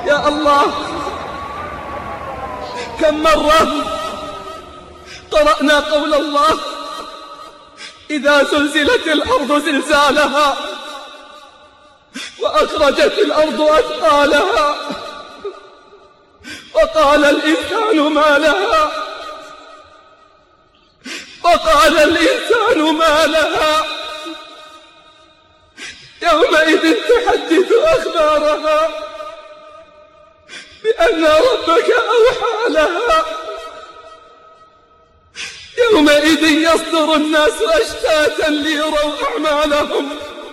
يا الله، كم مرة قرأنا قول الله: إذا زلزلت الأرض زلزالها وأخرجت الأرض أثقالها وقال الإنسان ما لها، وقال الإنسان ما لها، يومئذ تحدث أخبارها بأن ربك أوحى لها. يومئذ يصدر الناس أشتاتا ليروا أعمالهم.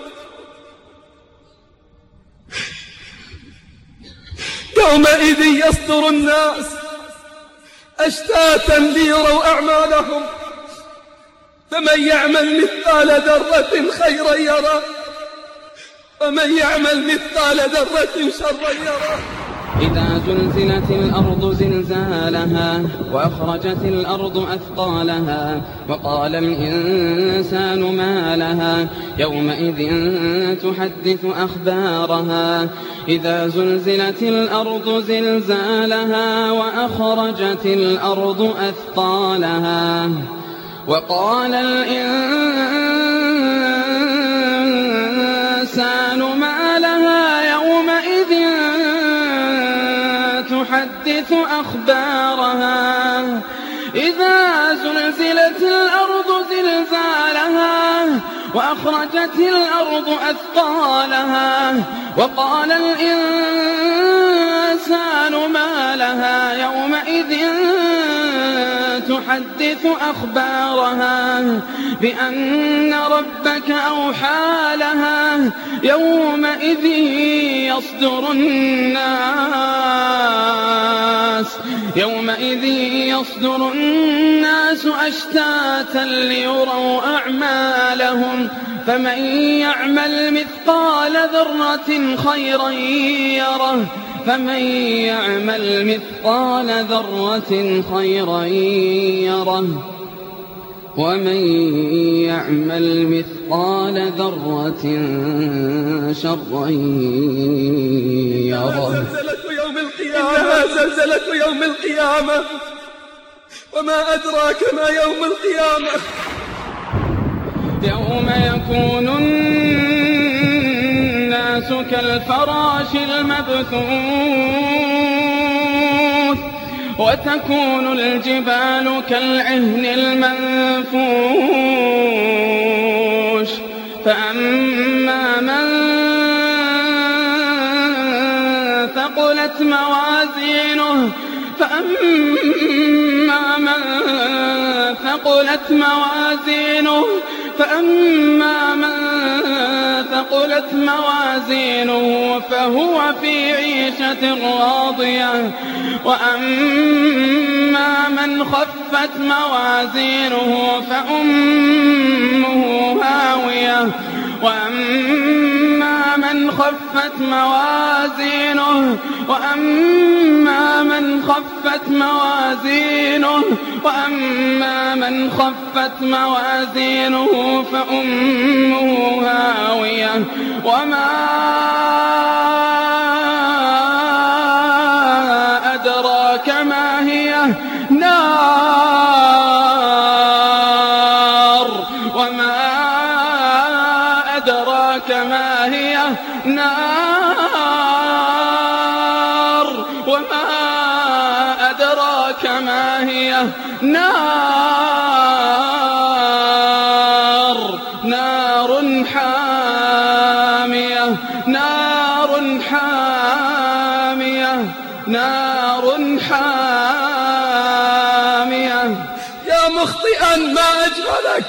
يومئذ يصدر الناس أشتاتا ليروا أعمالهم، فمن يعمل مثقال ذرة خيرا يره ومن يعمل مثقال ذرة شرا يره. إذا زلزلت الأرض زلزالها وأخرجت الأرض أثقالها وقال الإنسان ما لها يومئذ تحدث أخبارها. إذا زلزلت الأرض زلزالها وأخرجت الأرض أثقالها وقال الإنسان ما لها يومئذ تحدث أخبارها. إذا زلزلت الأرض زلزالها وأخرجت الأرض أثقالها وقال الإنسان ما لها يومئذ تحدث أخبارها بأن ربك أوحى لها. يومئذ يصدر الناس أشتاتا ليروا أعمالهم. فمن يعمل مثقال ذرة خيرا يره فمن يعمل مثقال ذرة خيرا يره ومن يعمل مثقال ذرة شرا يره. إنها زلزلة يوم القيامة، وما أدراك ما يوم القيامة. يوم يكون الناس كالفراش المبثوث وتكون الجبال كالعهن المنفوش. فأما من ثقلت موازينه فهو في عيشة راضية. وأما من خفت موازينه فأمه هاوية. وأما من خفت موازينه فأمه هاوية. وما أدراك ما هي نار. وما أدراك ما هي نار. وما أدراك ما هي نار. نار حامية. نار حامية. نار حامية. يا مخطئا ما أجهلك،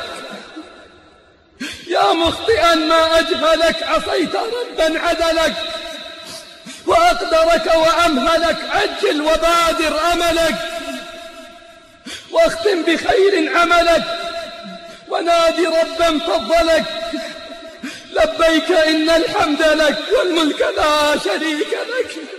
يا مخطئا ما أجهلك، عصيت ربا عدلك وأقدرك وأمهلك. عجل وبادر أملك واختم بخير عملك ونادي ربا فضلك. لبيك إن الحمد لك والملك لا شريك لك.